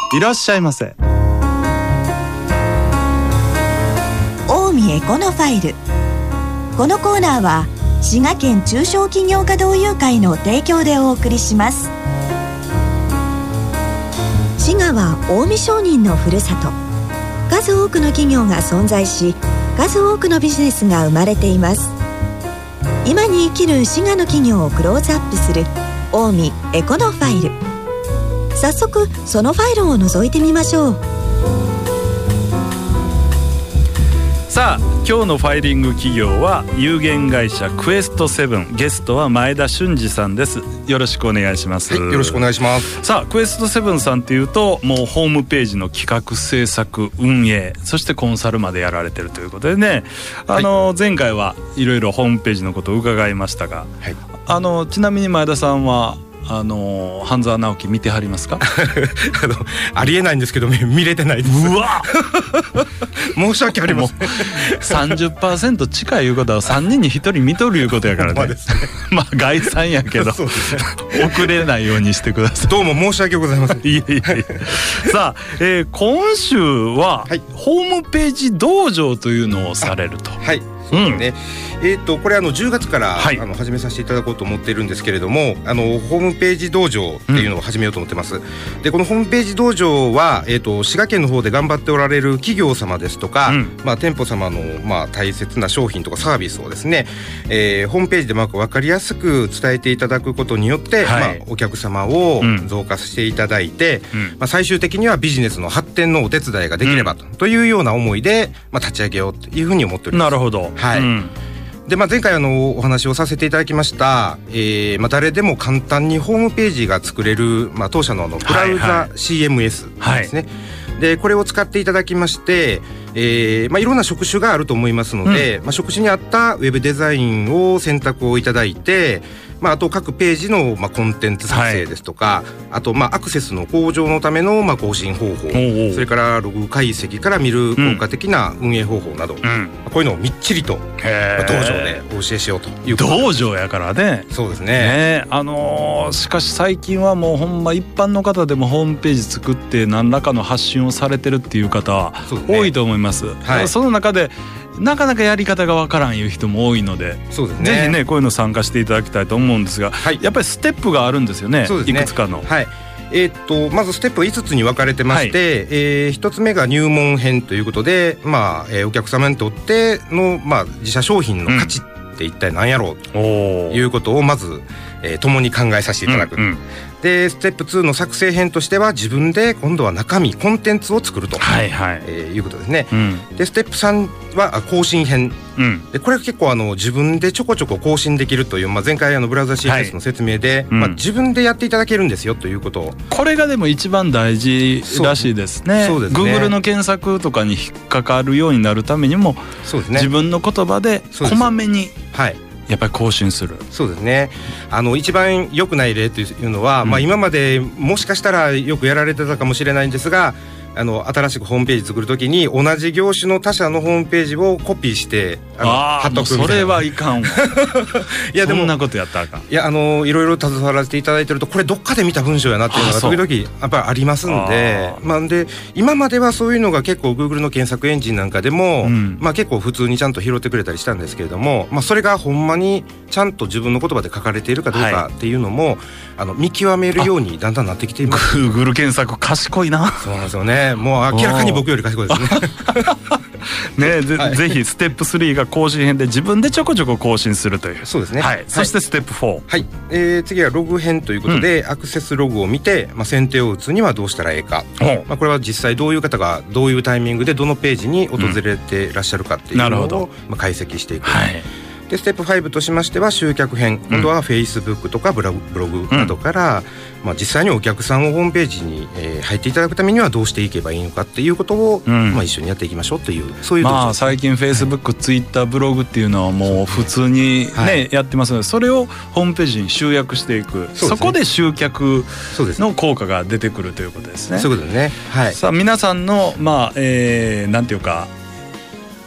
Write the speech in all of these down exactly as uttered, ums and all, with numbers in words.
いらっしゃいませ。 近江エコノファイル。このコーナーは滋賀県中小企業家同友会の提供でお送りします。滋賀は近江商人のふるさと。数多くの企業が存在し、数多くのビジネスが生まれています。今に生きる滋賀の企業をクローズアップする近江エコノファイル。早速そのファイルを覗いてみましょう。 さあ今日のファイリング企業は有限会社クエストセブン。ゲストは前田俊二さんです。よろしくお願いします。 はい、よろしくお願いします。 さあクエストセブンさんっていうともうホームページの企画制作運営そしてコンサルまでやられてるということでね、あの、はい、前回はいろいろホームページのことを伺いましたが、はい、あのちなみに前田さんはあの半沢直樹見てはりますか？ あのありえないんですけど見れてないです。 うわ申し訳ありません。 さんじゅっパーセント 近いいうことはさんにんにひとり見とるいうことやからね。まあですねまあ概算やけどそうですね、遅れないようにしてください。 どうも申し訳ございません。 いえいえさあ、えー、今週は、はい、ホームページ道場というのをされると。 はいそうですね、うん、えー、とこれあのじゅうがつから、はい、あの始めさせていただこうと思っているんですけれども、あのホームページ道場っていうのを始めようと思ってます、うん、でこのホームページ道場は、えー、と滋賀県の方で頑張っておられる企業様ですとか、うんまあ、店舗様の、まあ、大切な商品とかサービスをですね、えー、ホームページでうまく分かりやすく伝えていただくことによって、はいまあ、お客様を増加していただいて、うんまあ、最終的にはビジネスの発展のお手伝いができればと、うん、というような思いで、まあ、立ち上げようというふうに思っております。 なるほど、 はい、うんでまあ、前回あのお話をさせていただきました、えーまあ、誰でも簡単にホームページが作れる、まあ、当社のあのブラウザ シーエムエス ですね、はいはい、でこれを使っていただきまして、えーまあ、いろんな職種があると思いますので、うんまあ、職種に合ったウェブデザインを選択をいただいて、まあ、あと各ページの、まあ、コンテンツ作成ですとか、はい、あと、まあ、アクセスの向上のための、まあ、更新方法、おうおうそれからログ解析から見る効果的な運営方法など、うん、こういうのをみっちりと、まあ、道場でお教えしようということ道場やからね。 そうですね、 ねあのー、しかし最近はもうほんま一般の方でもホームページ作って何らかの発信をされてるっていう方は多いと思います。はい、その中でなかなかやり方がわからんいう人も多いので、そうですね、ぜひねこういうの参加していただきたいと思うんですが、はい、やっぱりステップがあるんですよね。そうですね、いくつかの、 はいえー、っとまずステップはいつつに分かれてまして、はいえー、ひとつめが入門編ということで、まあえー、お客様にとっての、まあ、自社商品の価値って一体何やろうということをまず、えー、共に考えさせていただく、うんうんでステップツーの作成編としては自分で今度は中身コンテンツを作ると、はいはいえー、いうことですね、うん、でステップさんは更新編、うん、でこれは結構あの自分でちょこちょこ更新できるという、まあ、前回あのブラウザ シーエムエス の説明で、はいまあ、自分でやっていただけるんですよということを、 これがでも一番大事らしいですね。そうですね Google の検索とかに引っかかるようになるためにもそうです、ね、自分の言葉でこまめにはいやっぱり更新する。 そうですね、あの一番良くない例というのは、うんまあ、今までもしかしたらよくやられてたかもしれないんですが、あの新しくホームページ作るときに同じ業種の他社のホームページをコピーしてあのあ貼っとくみたいな。 それはいかんわいやでもそんなことやったらあかん。 いやあのいろいろ携わらせていただいてるとこれどっかで見た文章やなっていうのが時々やっぱりありますんで、まあ、で今まではそういうのが結構 Google の検索エンジンなんかでも、うんまあ、結構普通にちゃんと拾ってくれたりしたんですけれども、まあ、それがほんまにちゃんと自分の言葉で書かれているかどうかっていうのも、はい、あの見極めるようにだんだんなってきています。 Google 検索賢いな。 そうなんですよね。もう明らかに僕より賢いですねねぜ、はい、ぜひステップスリーが更新編で自分でちょこちょこ更新するという。 そうですね、 はい、そしてステップフォー、 はいえー、次はログ編ということで、うん、アクセスログを見て、まあ、先手を打つにはどうしたらええか、まあ、これは実際どういう方がどういうタイミングでどのページに訪れていらっしゃるかっていうのを、まあ、解析していく、はいでステップファイブとしましては集客編、今度は Facebook とかブログ、ブログなどから、うんまあ、実際にお客さんをホームページに、えー、入っていただくためにはどうしていけばいいのかっていうことを、うんまあ、一緒にやっていきましょうというそういう動作です、 まあ、最近 Facebook、Twitter、ブログっていうのはもう普通に、ねはい、やってますのでそれをホームページに集約していく そ,、ね、そこで集客の効果が出てくるということですね。 そういうことですね、はい、 さあ皆さんの、まあえー、なんていうか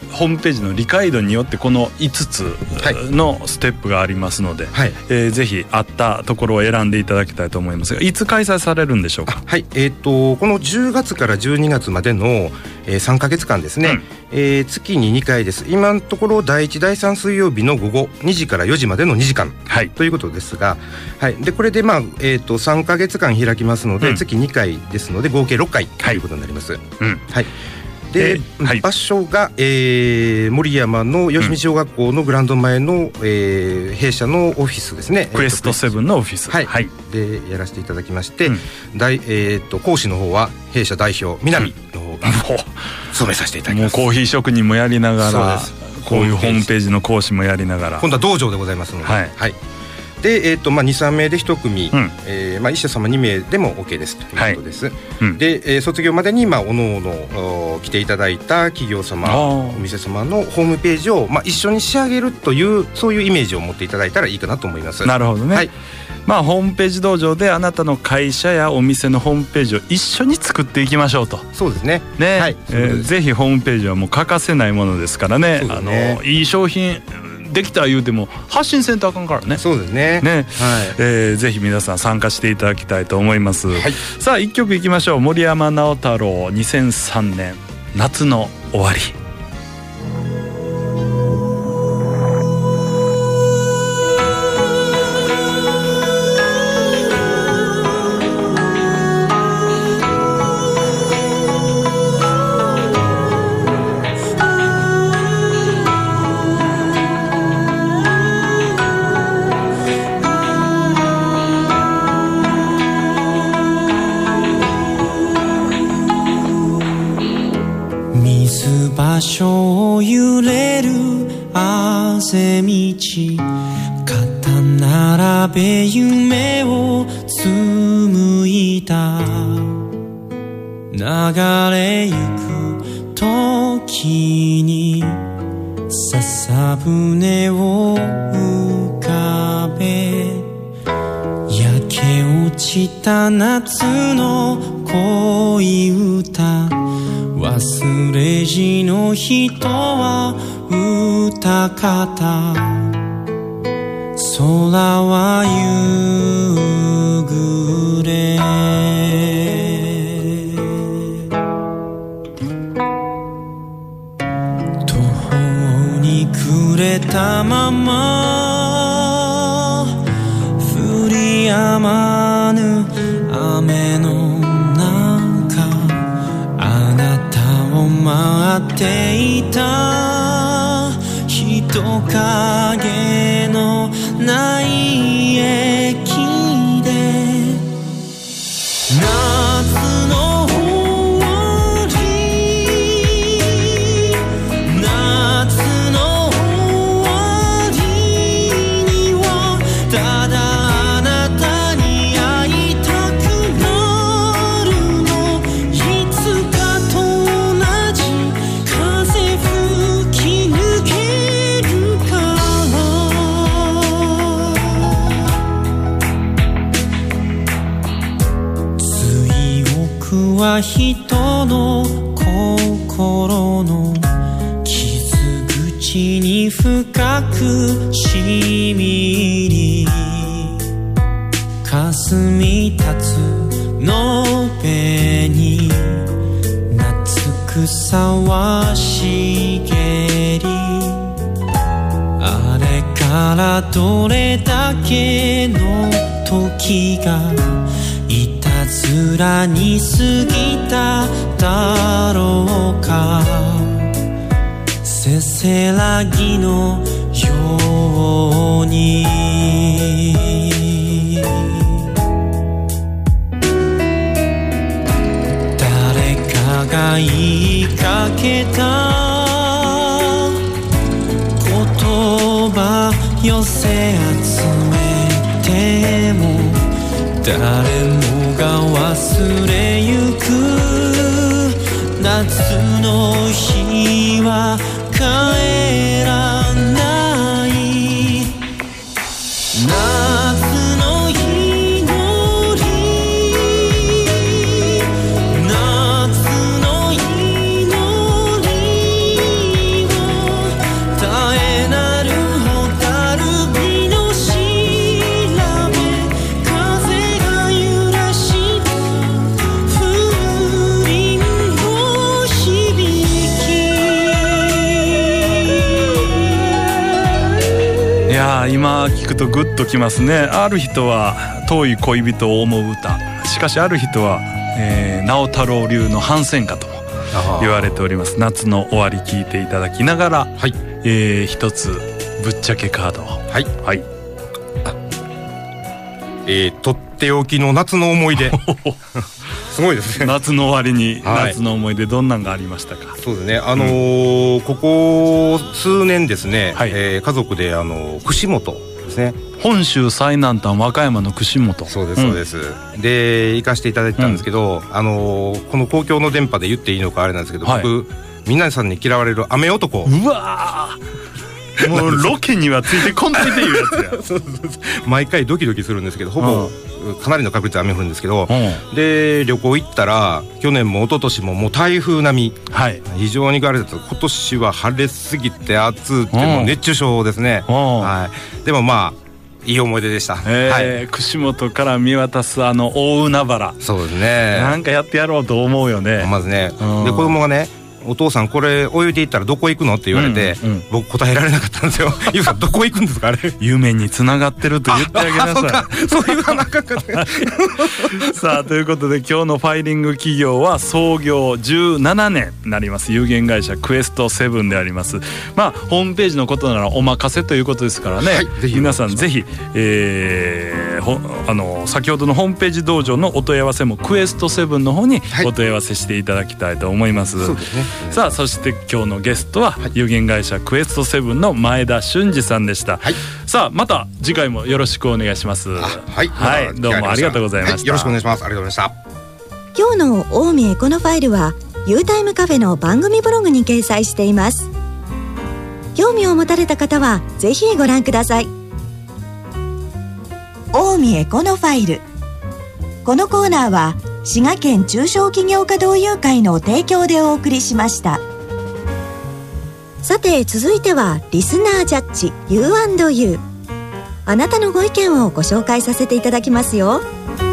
ホームページの理解度によってこのいつつのステップがありますので、はい、えー、ぜひ合ったところを選んでいただきたいと思いますが、いつ開催されるんでしょうか。 はい、えー、とこのじゅうがつからじゅうにがつまでの、えー、さんかげつかんですね、うん、えー、月ににかいです。今のところだいいちだいさん水曜日の午後にじからよじまでのにじかん、はい、ということですが、はい、でこれで、まあえー、とさんかげつかん開きますので、うん、月にかいですので合計ろっかいということになります。はい、うん、はい、で、えーはい、場所が、えー、森山の吉見小学校のグラウンド前の、うん、えー、弊社のオフィスですね、 クエストセブンのオフィス、 はいはい、でやらせていただきまして、うん、大えー、と講師の方は弊社代表南の方が務めさせていただきます。 もうコーヒー職人もやりながら、こういうホームページの講師もやりながら、 今度は道場でございますので、はい、はい、で、えーとまあ、にさんめいでいち組、うん、えーまあ、一社様にめいでも OK ですということです、はい、うん、で、えー、卒業までに、まあ、おのおの来ていただいた企業様、お店様のホームページを、まあ、一緒に仕上げるという、そういうイメージを持っていただいたらいいかなと思います。 なるほどね、はい、まあ、ホームページ道場であなたの会社やお店のホームページを一緒に作っていきましょうと。 そうですね、 ね、はい、えー、ぜひホームページはもう欠かせないものですからね、あのいい商品できた言うても発信せんとあかんからね。 そうですね、 ね、はい、えー、ぜひ皆さん参加していただきたいと思います、はい、さあいっきょくいきましょう。森山直太朗にせんさんねん夏の終わり。 場所揺れる汗道、肩並べ夢を紡いだ、流れゆく時に笹舟を浮かべ、焼け落ちた夏の恋歌、忘れじの人は歌方、空は夕暮れ、途方に暮れたまま降り止まぬ雨の待っていた人影のない駅で、夏の終わり、夏の終わりにはただあなたに会いたくなるの、いつかとは人の心の傷口に深くしみり、霞立つのべに夏草は茂り、あれからどれだけの時がいたずらに過ぎただろうか、せせらぎのように誰かが言いかけた言葉寄せ集めても誰もが忘れゆく、夏の日は帰らない、夏の日のり、夏の日のりはや今聞くとグッときますね。ある人は遠い恋人を思う歌、しかしある人は、えー、直太朗流の反戦歌とも言われております。夏の終わり聞いていただきながら、はい、えー、一つぶっちゃけカードを、 はい、はい、えー、とっておきの夏の思い出すごいですね。 夏の終わりに夏の思い出、どんなんがありましたか？ そうですね、あのーうん、ここ数年ですね、はい、えー、家族で、あのー、串本ですね、 本州最南端和歌山の串本、 そうですそうです、うん、で行かせていただいてたんですけど、うん、あのー、この公共の電波で言っていいのかあれなんですけど、はい、僕皆さんに嫌われる雨男。 うわーもうロケにはついてこんといていうやつやそうそうそう、 毎回ドキドキするんですけど、ほぼかなりの確率で雨降るんですけど、うん、で旅行行ったら去年も一昨年ももう台風並み、はい、非常に荒れてた。今年は晴れすぎて暑くてもう熱中症ですね、はい、でもまあいい思い出でした、 えーはい、串本から見渡すあの大海原、 そうですね、 なんかやってやろうと思うよね。 まずね、うん、で子供がね、お父さんこれ泳いでいったらどこ行くのって言われて、うんうん、僕答えられなかったんですよゆうさんどこ行くんですかあれ夢につながってると言ってあげなさい。そういう話かかってさあということで今日のファイリング企業は創業じゅうななねんになります有限会社クエストセブンであります。まあホームページのことならお任せということですからね、はい、ぜひ皆さんぜひ、えー、ほあの先ほどのホームページ道場のお問い合わせもクエストセブンの方にお問い合わせしていただきたいと思います、はい、そうですね。さあそして今日のゲストは有限会社クエストセブンの前田俊二さんでした、はい、さあまた次回もよろしくお願いします。はい、はい、どうもありがとうございました、はい、 よろしくお願いします。ありがとうございました。 今日の近江エコノファイルは U タイムカフェの番組ブログに掲載しています。興味を持たれた方はぜひご覧ください。近江エコノファイル、このコーナーは滋賀県中小企業家同友会の提供でお送りしました。さて続いてはリスナージャッジ ユーアンドユー、 あなたのご意見をご紹介させていただきますよ。